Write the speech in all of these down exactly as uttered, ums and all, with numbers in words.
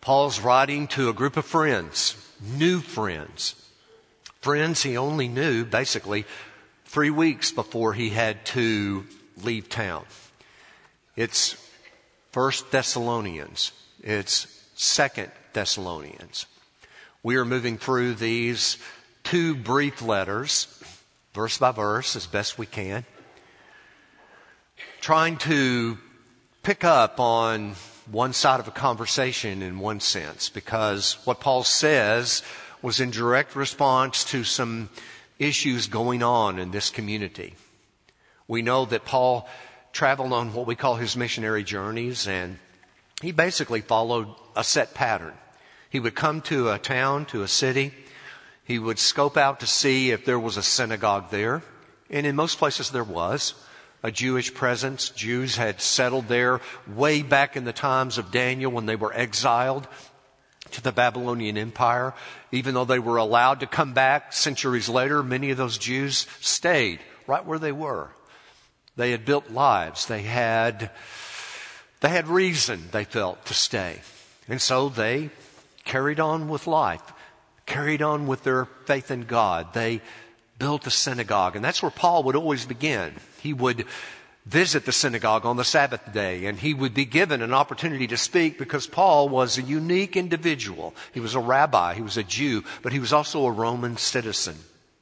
Paul's writing to a group of friends, new friends. Friends he only knew basically three weeks before he had to leave town. It's First Thessalonians. It's Second Thessalonians. We are moving through these two brief letters, verse by verse, as best we can, trying to pick up on one side of a conversation in one sense, because what Paul says was in direct response to some issues going on in this community. We know that Paul traveled on what we call his missionary journeys, and he basically followed a set pattern. He would come to a town, to a city. He would scope out to see if there was a synagogue there. And in most places there was a Jewish presence. Jews had settled there way back in the times of Daniel when they were exiled to the Babylonian Empire. Even though they were allowed to come back centuries later, many of those Jews stayed right where they were. They had built lives. They had, they had reason, they felt, to stay. And so they carried on with life, carried on with their faith in God. They built a synagogue, and that's where Paul would always begin. He would visit the synagogue on the Sabbath day, and he would be given an opportunity to speak because Paul was a unique individual. He was a rabbi, he was a Jew, but he was also a Roman citizen.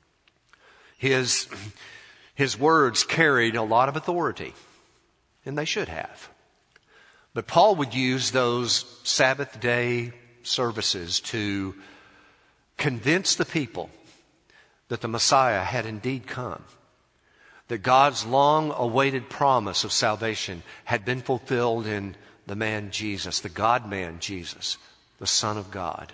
His, his words carried a lot of authority, and they should have. But Paul would use those Sabbath day services to convince the people that the Messiah had indeed come, that God's long-awaited promise of salvation had been fulfilled in the man Jesus, the God-man Jesus, the Son of God.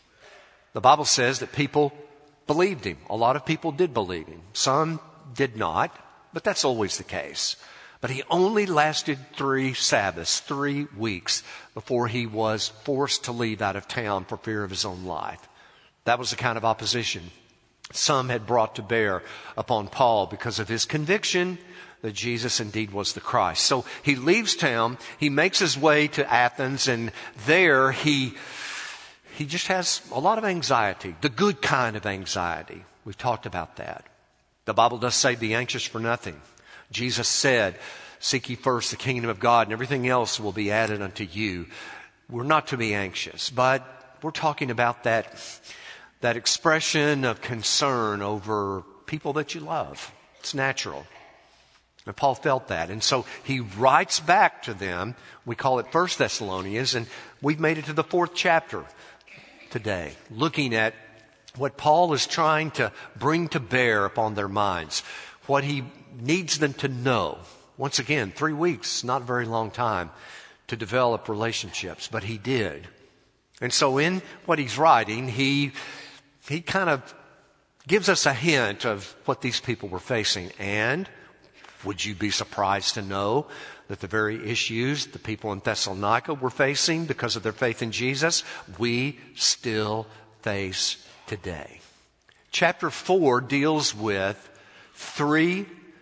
The Bible says that people believed him. A lot of people did believe him. Some did not, but that's always the case. But he only lasted three Sabbaths, three weeks, before he was forced to leave out of town for fear of his own life. That was the kind of opposition some had brought to bear upon Paul because of his conviction that Jesus indeed was the Christ. So he leaves town, he makes his way to Athens, and there he, he just has a lot of anxiety, the good kind of anxiety. We've talked about that. The Bible does say, be anxious for nothing. Jesus said, seek ye first the kingdom of God, and everything else will be added unto you. We're not to be anxious, but we're talking about that That expression of concern over people that you love. It's natural. And Paul felt that. And so he writes back to them. We call it First Thessalonians. And we've made it to the fourth chapter today, looking at what Paul is trying to bring to bear upon their minds, what he needs them to know. Once again, three weeks, not a very long time to develop relationships, but he did. And so in what he's writing, he he kind of gives us a hint of what these people were facing. And would you be surprised to know that the very issues the people in Thessalonica were facing because of their faith in Jesus, we still face today? Chapter four deals with three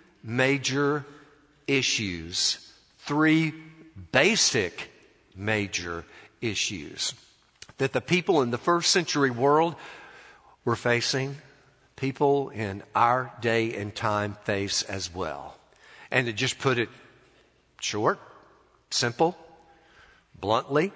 major issues, three basic major issues that the people in the first century world were facing, people in our day and time face as well. And to just put it short, simple, bluntly,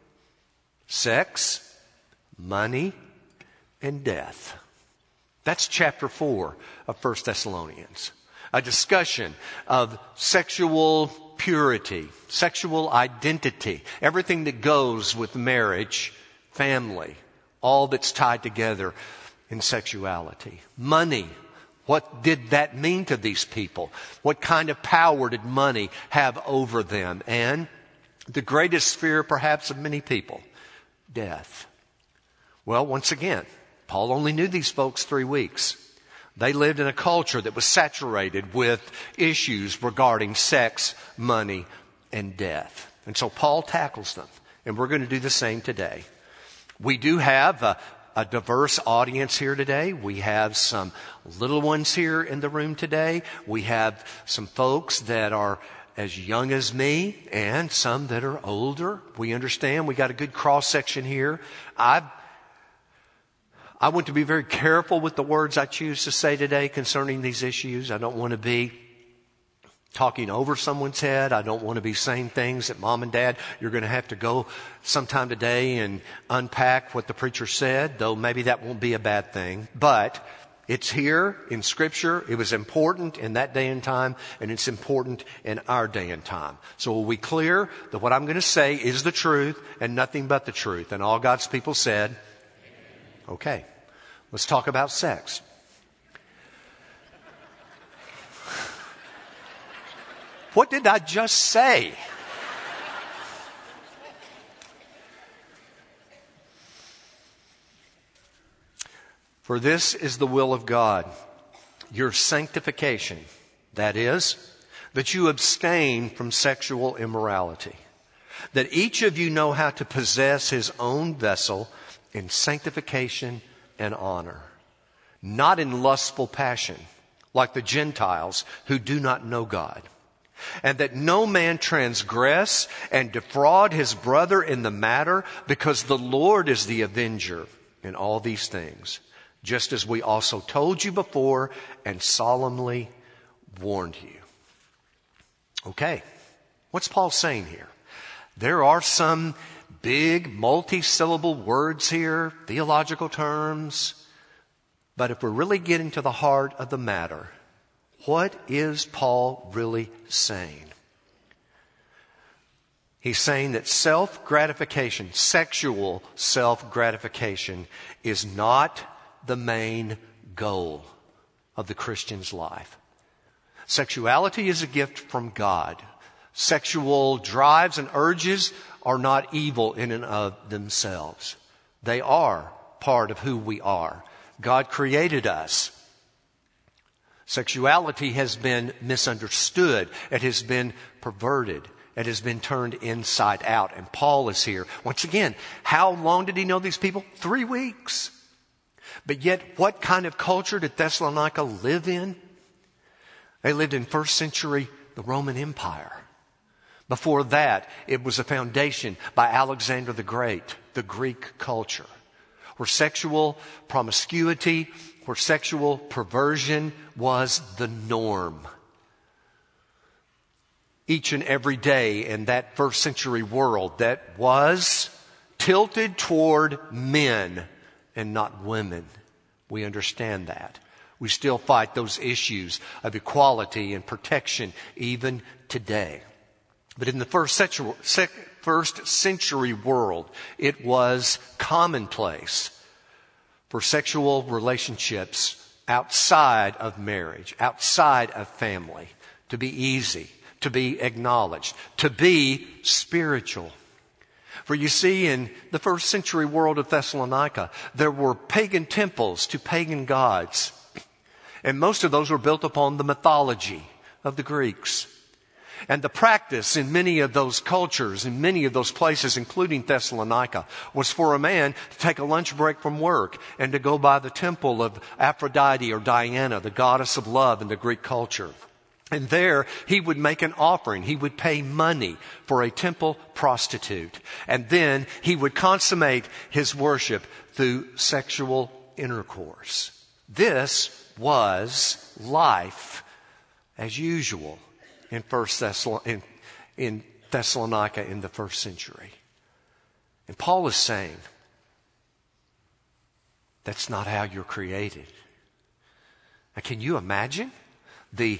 sex, money, and death. That's chapter four of First Thessalonians. A discussion of sexual purity, sexual identity, everything that goes with marriage, family, all that's tied together in sexuality. Money. What did that mean to these people? What kind of power did money have over them? And the greatest fear perhaps of many people, death. Well, once again, Paul only knew these folks three weeks. They lived in a culture that was saturated with issues regarding sex, money, and death. And so Paul tackles them. And we're going to do the same today. We do have a, a diverse audience here today. We have some little ones here in the room today. We have some folks that are as young as me and some that are older. We understand we got a good cross section here. I I want to be very careful with the words I choose to say today concerning these issues. I don't want to be talking over someone's head. I don't want to be saying things that mom and dad, you're going to have to go sometime today and unpack what the preacher said, though maybe that won't be a bad thing. But it's here in Scripture. It was important in that day and time, and it's important in our day and time. So are we clear that what I'm going to say is the truth and nothing but the truth? And all God's people said, okay, let's talk about sex. What did I just say? For this is the will of God, your sanctification, that is, that you abstain from sexual immorality, that each of you know how to possess his own vessel in sanctification and honor, not in lustful passion, like the Gentiles who do not know God, and that no man transgress and defraud his brother in the matter, because the Lord is the avenger in all these things, just as we also told you before and solemnly warned you. Okay, what's Paul saying here? There are some big multi-syllable words here, theological terms, but if we're really getting to the heart of the matter, what is Paul really saying? He's saying that self-gratification, sexual self-gratification, is not the main goal of the Christian's life. Sexuality is a gift from God. Sexual drives and urges are not evil in and of themselves. They are part of who we are. God created us. Sexuality has been misunderstood. It has been perverted. It has been turned inside out. And Paul is here. Once again, how long did he know these people? Three weeks. But yet, what kind of culture did Thessalonica live in? They lived in first century, the Roman Empire. Before that, it was a foundation by Alexander the Great, the Greek culture, where sexual promiscuity, where sexual perversion was the norm. Each and every day in that first century world that was tilted toward men and not women. We understand that. We still fight those issues of equality and protection even today. But in the first century, first century world, it was commonplace for sexual relationships outside of marriage, outside of family, to be easy, to be acknowledged, to be spiritual. For you see, in the first century world of Thessalonica, there were pagan temples to pagan gods. And most of those were built upon the mythology of the Greeks. And the practice in many of those cultures, in many of those places, including Thessalonica, was for a man to take a lunch break from work and to go by the temple of Aphrodite or Diana, the goddess of love in the Greek culture. And there he would make an offering. He would pay money for a temple prostitute. And then he would consummate his worship through sexual intercourse. This was life as usual in First Thessalon- in, in Thessalonica in the first century. And Paul is saying, that's not how you're created. Now, can you imagine the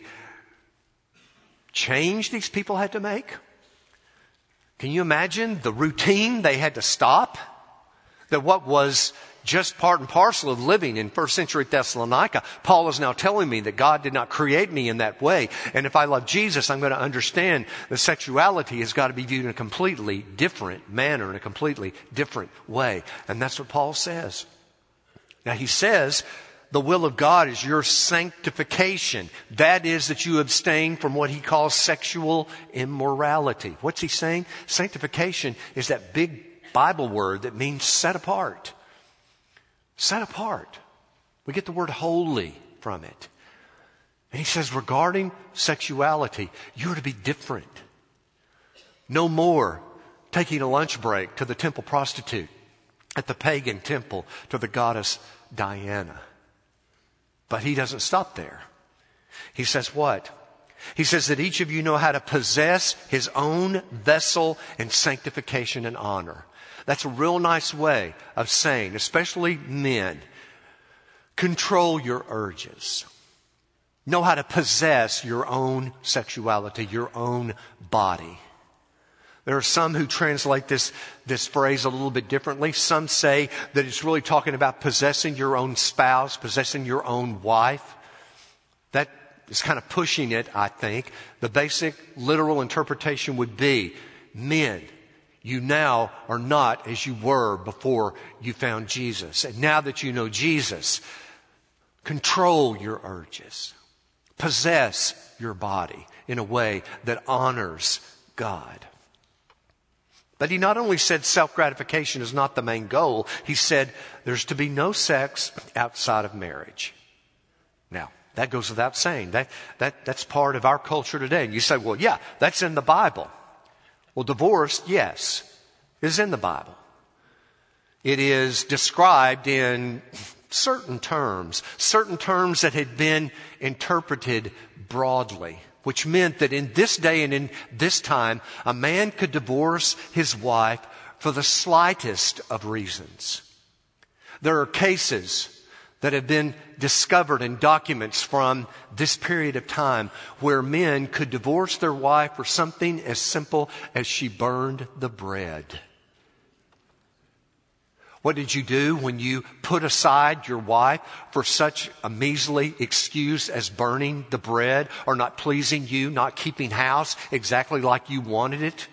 change these people had to make? Can you imagine the routine they had to stop? That what was just part and parcel of living in first century Thessalonica, Paul is now telling me that God did not create me in that way. And if I love Jesus, I'm going to understand that sexuality has got to be viewed in a completely different manner, in a completely different way. And that's what Paul says. Now he says, the will of God is your sanctification. That is that you abstain from what he calls sexual immorality. What's he saying? Sanctification is that big Bible word that means set apart. Set apart. We get the word holy from it. And he says, regarding sexuality, you're to be different. No more taking a lunch break to the temple prostitute, at the pagan temple to the goddess Diana. But he doesn't stop there. He says what? He says that each of you know how to possess his own vessel in sanctification and honor. That's a real nice way of saying, especially men, control your urges. Know how to possess your own sexuality, your own body. There are some who translate this, this phrase a little bit differently. Some say that it's really talking about possessing your own spouse, possessing your own wife. That is kind of pushing it, I think. The basic literal interpretation would be, men, you now are not as you were before you found Jesus. And now that you know Jesus, control your urges. Possess your body in a way that honors God. But he not only said self-gratification is not the main goal, he said there's to be no sex outside of marriage. Now, that goes without saying. That, that, that's part of our culture today. And you say, well, yeah, that's in the Bible. Well, divorce, yes, is in the Bible. It is described in certain terms, certain terms that had been interpreted broadly, which meant that in this day and in this time, a man could divorce his wife for the slightest of reasons. There are cases that have been discovered in documents from this period of time where men could divorce their wife for something as simple as she burned the bread. What did you do when you put aside your wife for such a measly excuse as burning the bread or not pleasing you, not keeping house exactly like you wanted it?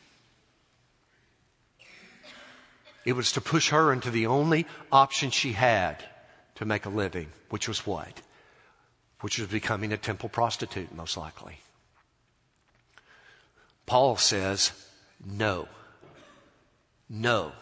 It was to push her into the only option she had to make a living, which was what? Which was becoming a temple prostitute, most likely. Paul says, no. No.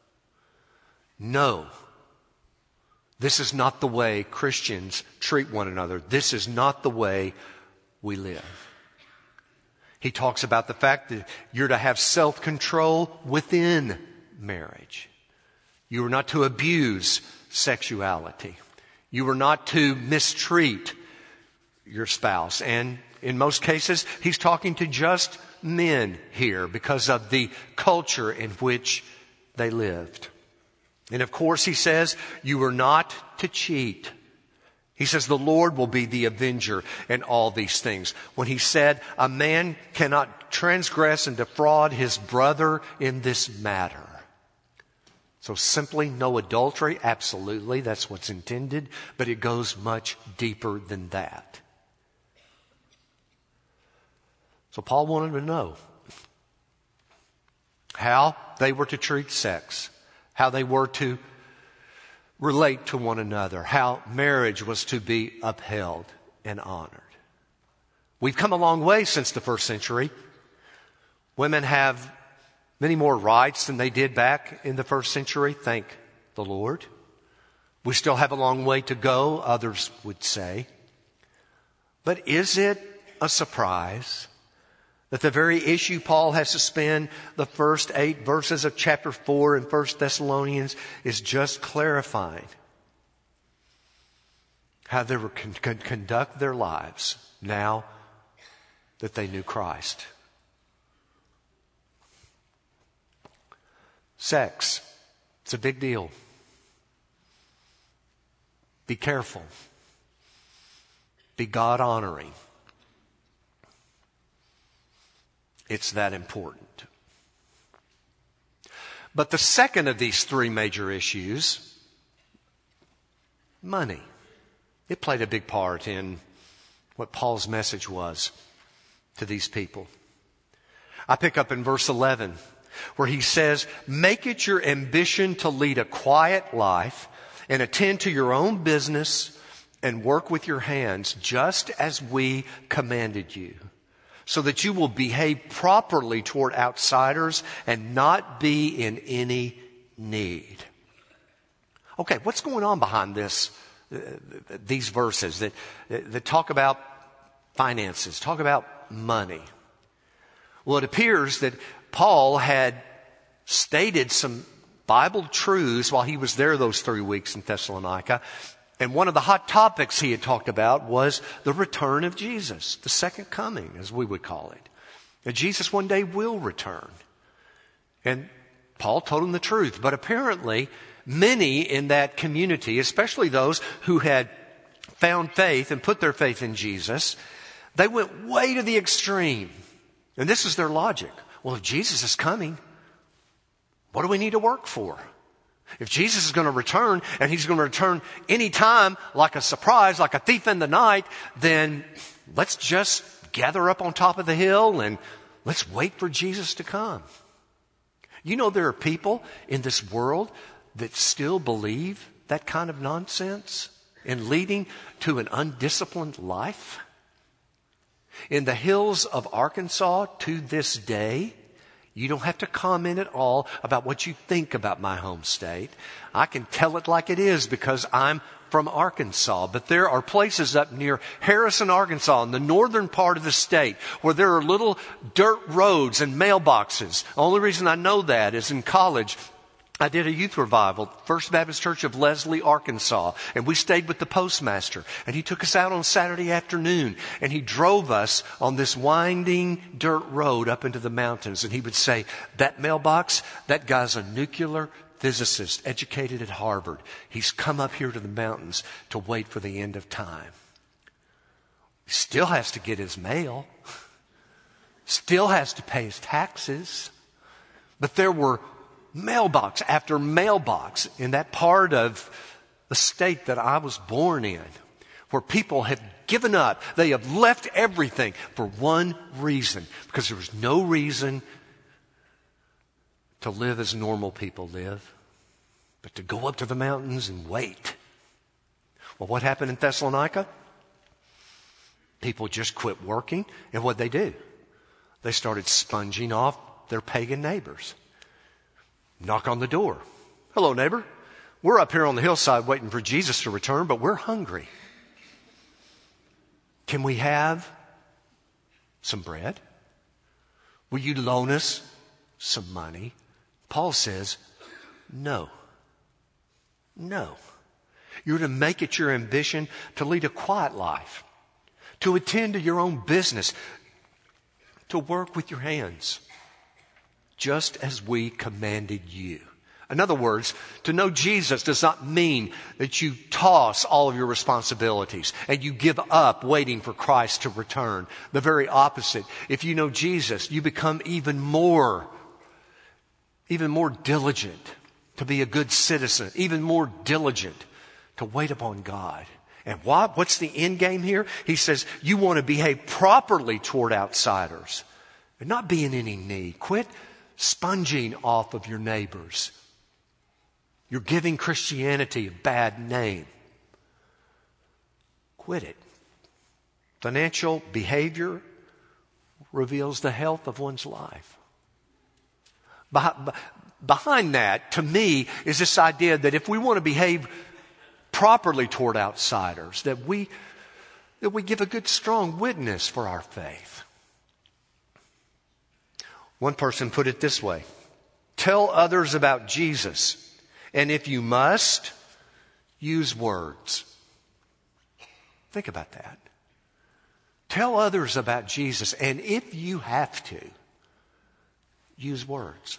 No, this is not the way Christians treat one another. This is not the way we live. He talks about the fact that you're to have self-control within marriage. You are not to abuse sexuality. You are not to mistreat your spouse. And in most cases, he's talking to just men here because of the culture in which they lived. And of course, he says, you are not to cheat. He says the Lord will be the avenger in all these things. When he said a man cannot transgress and defraud his brother in this matter. So simply no adultery, absolutely, that's what's intended, but it goes much deeper than that. So Paul wanted to know how they were to treat sex, how they were to relate to one another, how marriage was to be upheld and honored. We've come a long way since the first century. Women have many more rights than they did back in the first century, thank the Lord. We still have a long way to go, others would say. But is it a surprise that the very issue Paul has to spend the first eight verses of chapter four in First Thessalonians is just clarifying how they were con- con- conduct their lives now that they knew Christ? Sex, it's a big deal. Be careful. Be God-honoring. It's that important. But the second of these three major issues, money, it played a big part in what Paul's message was to these people. I pick up in verse eleven where he says, make it your ambition to lead a quiet life and attend to your own business and work with your hands just as we commanded you, so that you will behave properly toward outsiders and not be in any need. Okay, what's going on behind this uh, these verses that, that talk about finances, talk about money. Well, it appears that Paul had stated some Bible truths while he was there those three weeks in Thessalonica. And one of the hot topics he had talked about was the return of Jesus, the second coming, as we would call it. That Jesus one day will return. And Paul told him the truth. But apparently, many in that community, especially those who had found faith and put their faith in Jesus, they went way to the extreme. And this is their logic. Well, if Jesus is coming, what do we need to work for? If Jesus is going to return, and he's going to return anytime like a surprise, like a thief in the night, then let's just gather up on top of the hill and let's wait for Jesus to come. You know, there are people in this world that still believe that kind of nonsense and leading to an undisciplined life. In the hills of Arkansas to this day, you don't have to comment at all about what you think about my home state. I can tell it like it is because I'm from Arkansas. But there are places up near Harrison, Arkansas, in the northern part of the state, where there are little dirt roads and mailboxes. The only reason I know that is in college, I did a youth revival, First Baptist Church of Leslie, Arkansas, and we stayed with the postmaster, and he took us out on Saturday afternoon, and he drove us on this winding dirt road up into the mountains, and he would say, that mailbox, that guy's a nuclear physicist, educated at Harvard. He's come up here to the mountains to wait for the end of time. He still has to get his mail, still has to pay his taxes, but there were mailbox after mailbox in that part of the state that I was born in, where people have given up. They have left everything for one reason, because there was no reason to live as normal people live, but to go up to the mountains and wait. Well, what happened in Thessalonica? People just quit working, and what'd they do? They started sponging off their pagan neighbors. Knock on the door. Hello, neighbor. We're up here on the hillside waiting for Jesus to return, but we're hungry. Can we have some bread? Will you loan us some money? Paul says, no. No. You're to make it your ambition to lead a quiet life, to attend to your own business, to work with your hands, just as we commanded you. In other words, to know Jesus does not mean that you toss all of your responsibilities and you give up waiting for Christ to return. The very opposite. If you know Jesus, you become even more, even more diligent to be a good citizen, even more diligent to wait upon God. And what? What's the end game here? He says, you want to behave properly toward outsiders and not be in any need. Quit sponging off of your neighbors. You're giving Christianity a bad name. Quit it. Financial behavior reveals the health of one's life. Behind that, to me, is this idea that if we want to behave properly toward outsiders, that we, that we give a good, strong witness for our faith. One person put it this way: tell others about Jesus, and if you must, use words. Think about that. Tell others about Jesus, and if you have to, use words.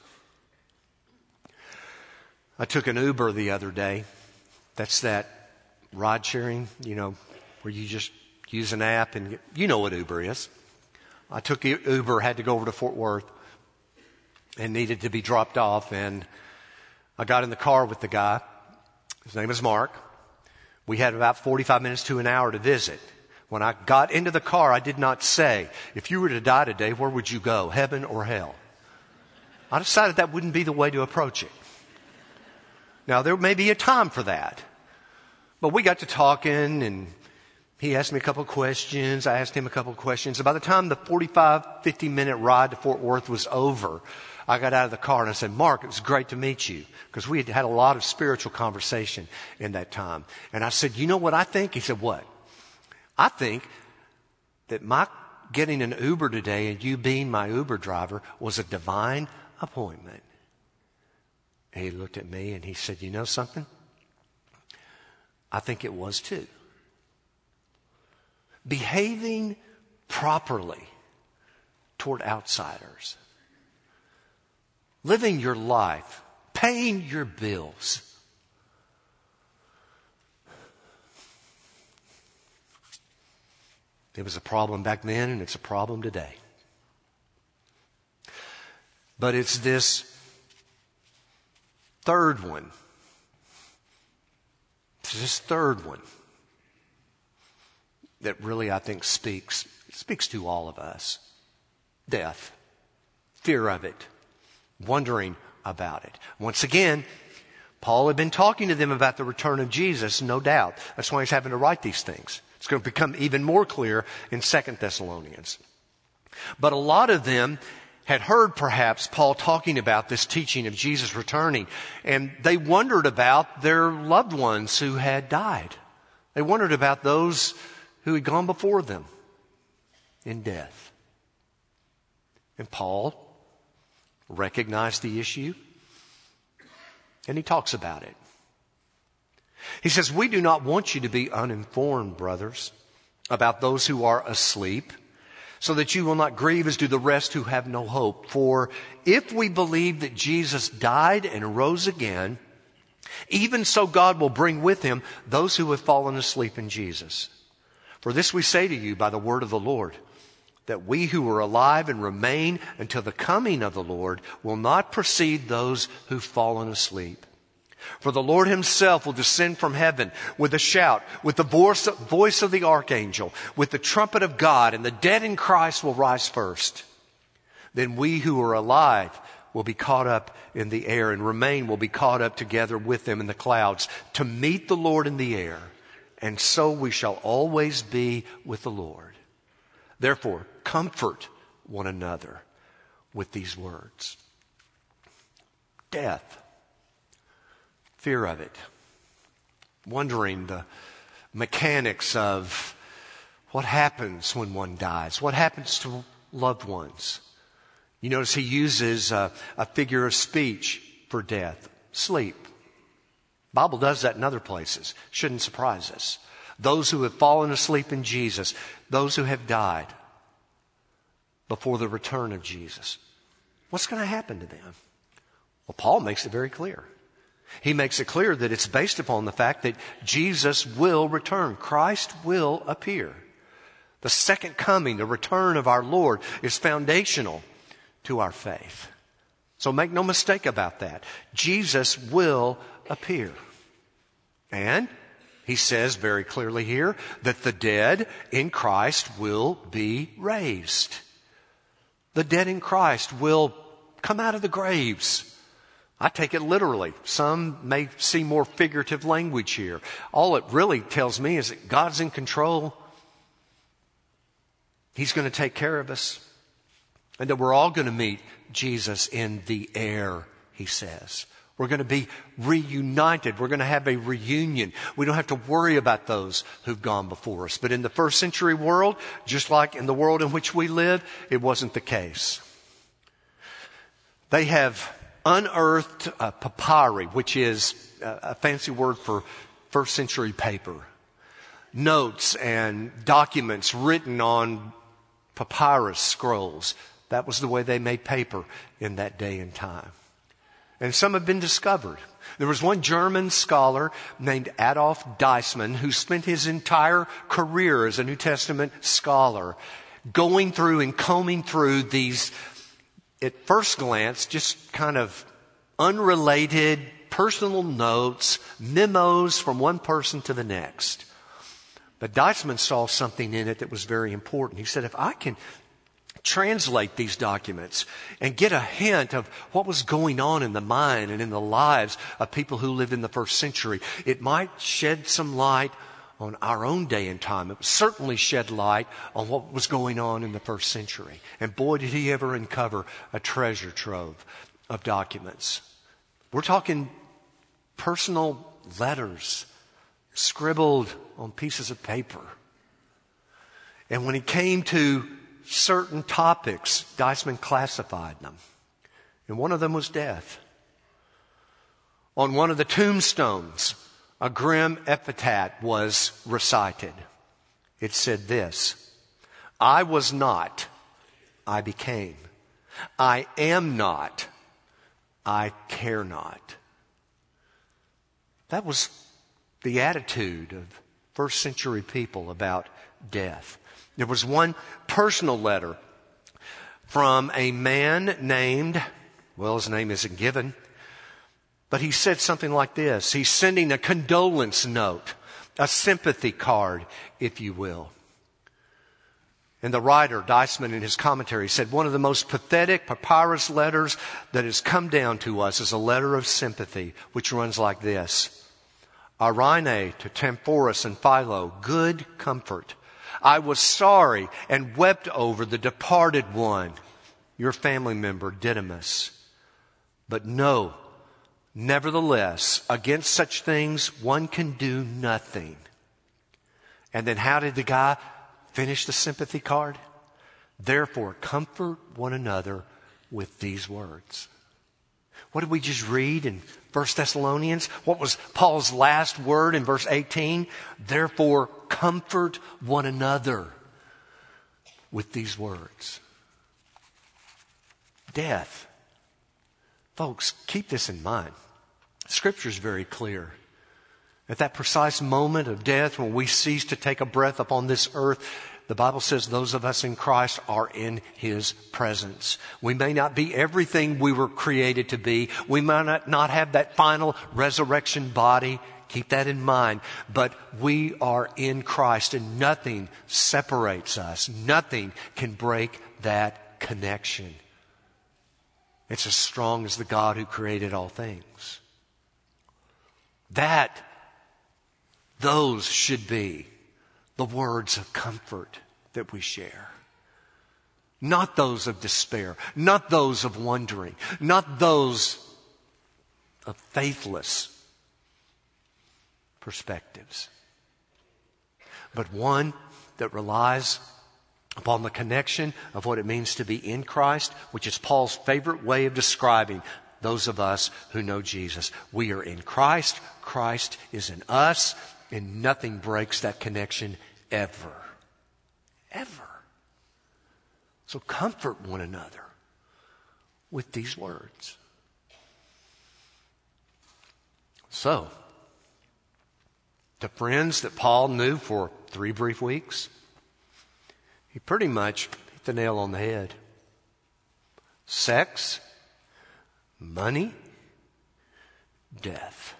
I took an Uber the other day. That's that ride sharing, you know, where you just use an app and get, you know what Uber is. I took Uber, had to go over to Fort Worth and needed to be dropped off. And I got in the car with the guy. His name is Mark. We had about forty-five minutes to an hour to visit. When I got into the car, I did not say, if you were to die today, where would you go, heaven or hell? I decided that wouldn't be the way to approach it. Now, there may be a time for that. But we got to talking, and He asked me a couple of questions. I asked him a couple of questions. By the time the forty-five, fifty minute ride to Fort Worth was over, I got out of the car and I said, Mark, it was great to meet you. Because we had had a lot of spiritual conversation in that time. And I said, you know what I think? He said, what? I think that my getting an Uber today and you being my Uber driver was a divine appointment. And he looked at me and he said, you know something? I think it was too. Behaving properly toward outsiders. Living your life. Paying your bills. It was a problem back then and it's a problem today. But it's this third one. It's this third one that really, I think, speaks, speaks to all of us. Death. Fear of it. Wondering about it. Once again, Paul had been talking to them about the return of Jesus, no doubt. That's why he's having to write these things. It's going to become even more clear in Second Thessalonians. But a lot of them had heard perhaps Paul talking about this teaching of Jesus returning, and they wondered about their loved ones who had died. They wondered about those who had gone before them in death. And Paul recognized the issue, and he talks about it. He says, we do not want you to be uninformed, brothers, about those who are asleep, so that you will not grieve as do the rest who have no hope. For if we believe that Jesus died and rose again, even so God will bring with him those who have fallen asleep in Jesus. For this we say to you by the word of the Lord, that we who are alive and remain until the coming of the Lord will not precede those who've fallen asleep. For the Lord himself will descend from heaven with a shout, with the voice voice of the archangel, with the trumpet of God, and the dead in Christ will rise first. Then we who are alive will be caught up in the air, and remain will be caught up together with them in the clouds to meet the Lord in the air. And so we shall always be with the Lord. Therefore, comfort one another with these words. Death. Fear of it. Wondering the mechanics of what happens when one dies. What happens to loved ones. You notice he uses a, a figure of speech for death. Sleep. The Bible does that in other places. Shouldn't surprise us. Those who have fallen asleep in Jesus. Those who have died before the return of Jesus. What's going to happen to them? Well, Paul makes it very clear. He makes it clear that it's based upon the fact that Jesus will return. Christ will appear. The second coming, the return of our Lord, is foundational to our faith. So make no mistake about that. Jesus will appear. And he says very clearly here that the dead in Christ will be raised. The dead in Christ will come out of the graves. I take it literally. Some may see more figurative language here. All it really tells me is that God's in control. He's going to take care of us. And that we're all going to meet Jesus in the air, he says. We're going to be reunited. We're going to have a reunion. We don't have to worry about those who've gone before us. But in the first century world, just like in the world in which we live, it wasn't the case. They have unearthed uh, papyri, which is a fancy word for first century paper. Notes and documents written on papyrus scrolls. That was the way they made paper in that day and time. And some have been discovered. There was one German scholar named Adolf Deismann who spent his entire career as a New Testament scholar going through and combing through these, at first glance, just kind of unrelated personal notes, memos from one person to the next. But Deismann saw something in it that was very important. He said, if I can translate these documents and get a hint of what was going on in the mind and in the lives of people who lived in the first century, it might shed some light on our own day and time. It certainly shed light on what was going on in the first century. And boy, did he ever uncover a treasure trove of documents. We're talking personal letters scribbled on pieces of paper. And when it came to certain topics, Deisman classified them. And one of them was death. On one of the tombstones, a grim epitaph was recited. It said this: I was not, I became. I am not, I care not. That was the attitude of first century people about death. There was one personal letter from a man named, well, his name isn't given, but he said something like this. He's sending a condolence note, a sympathy card, if you will. And the writer, Deisman, in his commentary said, one of the most pathetic papyrus letters that has come down to us is a letter of sympathy, which runs like this. Irene to Temphorus and Philo, good comfort. I was sorry and wept over the departed one, your family member Didymus. But no, nevertheless, against such things one can do nothing. And then how did the guy finish the sympathy card? Therefore, comfort one another with these words. What did we just read in First Thessalonians? What was Paul's last word in verse eighteen? Therefore, comfort one another with these words. Death. Folks, keep this in mind. Scripture is very clear. At that precise moment of death, when we cease to take a breath upon this earth, the Bible says those of us in Christ are in His presence. We may not be everything we were created to be. We might not have that final resurrection body. Keep that in mind. But we are in Christ, and nothing separates us. Nothing can break that connection. It's as strong as the God who created all things. That, those should be the words of comfort that we share. Not those of despair, not those of wondering, not those of faithless perspectives, but one that relies upon the connection of what it means to be in Christ, which is Paul's favorite way of describing those of us who know Jesus. We are in Christ, Christ is in us, and nothing breaks that connection ever. Ever. So comfort one another with these words. So, the friends that Paul knew for three brief weeks, he pretty much hit the nail on the head. Sex, money, death.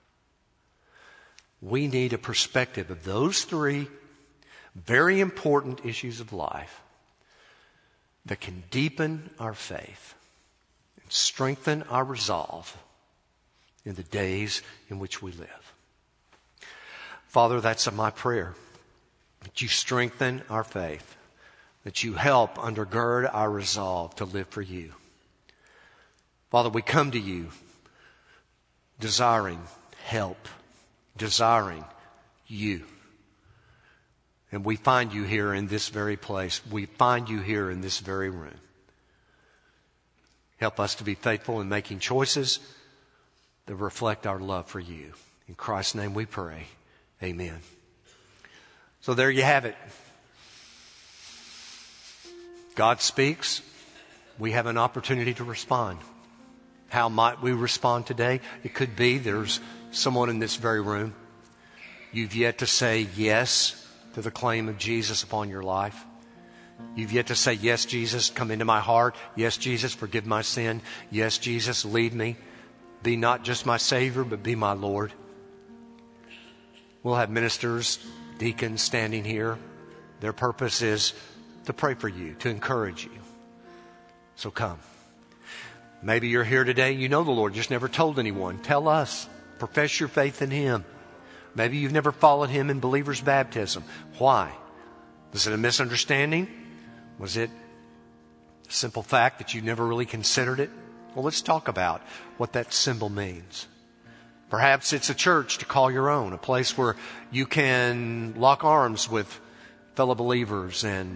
We need a perspective of those three very important issues of life that can deepen our faith and strengthen our resolve in the days in which we live. Father, that's my prayer, that you strengthen our faith, that you help undergird our resolve to live for you. Father, we come to you desiring help, desiring you. And we find you here in this very place. We find you here in this very room. Help us to be faithful in making choices that reflect our love for you. In Christ's name we pray. Amen. So there you have it. God speaks. We have an opportunity to respond. How might we respond today? It could be there's someone in this very room. You've yet to say yes to the claim of Jesus upon your life. You've yet to say, yes, Jesus, come into my heart. Yes, Jesus, forgive my sin. Yes, Jesus, lead me. Be not just my Savior, but be my Lord. We'll have ministers, deacons standing here. Their purpose is to pray for you, to encourage you. So come. Maybe you're here today, you know the Lord, just never told anyone. Tell us. Profess your faith in Him. Maybe you've never followed him in believer's baptism. Why? Was it a misunderstanding? Was it a simple fact that you never really considered it? Well, let's talk about what that symbol means. Perhaps it's a church to call your own, a place where you can lock arms with fellow believers and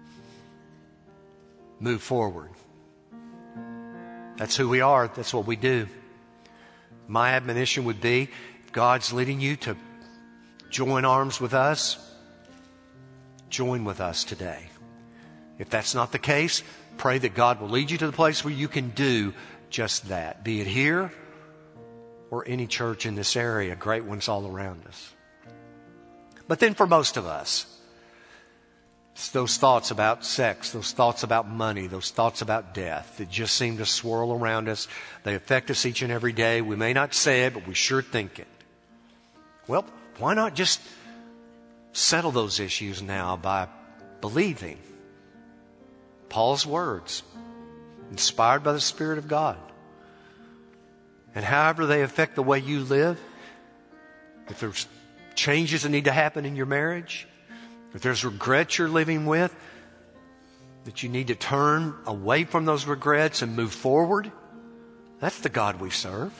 move forward. That's who we are. That's what we do. My admonition would be, if God's leading you to join arms with us, join with us today. If that's not the case, pray that God will lead you to the place where you can do just that. Be it here or any church in this area, great ones all around us. But then for most of us, it's those thoughts about sex, those thoughts about money, those thoughts about death that just seem to swirl around us. They affect us each and every day. We may not say it, but we sure think it. Well, why not just settle those issues now by believing Paul's words, inspired by the Spirit of God? And however they affect the way you live, if there's changes that need to happen in your marriage, if there's regrets you're living with, that you need to turn away from those regrets and move forward, that's the God we serve.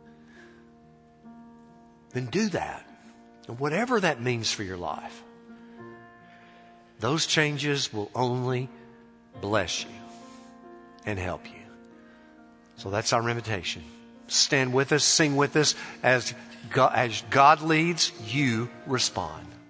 Then do that. And whatever that means for your life, those changes will only bless you and help you. So that's our invitation. Stand with us, sing with us. As God, as God leads, you respond.